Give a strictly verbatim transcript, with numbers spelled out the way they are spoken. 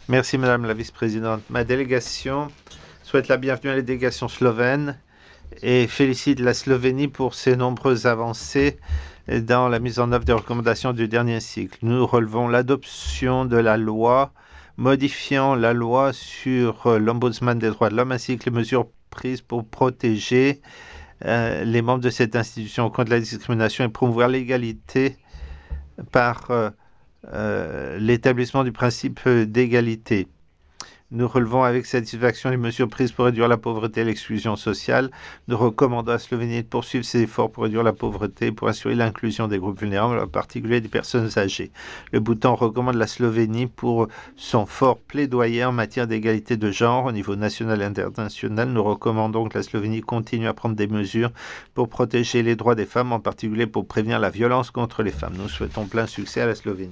Merci Madame la Vice-présidente. Ma délégation souhaite la bienvenue à la délégation slovène et félicite la Slovénie pour ses nombreuses avancées dans la mise en œuvre des recommandations du dernier cycle. Nous relevons l'adoption de la loi modifiant la loi sur l'ombudsman des droits de l'homme ainsi que les mesures prises pour protéger euh, les membres de cette institution contre la discrimination et promouvoir l'égalité par euh, euh, l'établissement du principe d'égalité. Nous relevons avec satisfaction les mesures prises pour réduire la pauvreté et l'exclusion sociale. Nous recommandons à la Slovénie de poursuivre ses efforts pour réduire la pauvreté et pour assurer l'inclusion des groupes vulnérables, en particulier des personnes âgées. Le Bhoutan recommande la Slovénie pour son fort plaidoyer en matière d'égalité de genre au niveau national et international. Nous recommandons que la Slovénie continue à prendre des mesures pour protéger les droits des femmes, en particulier pour prévenir la violence contre les femmes. Nous souhaitons plein succès à la Slovénie.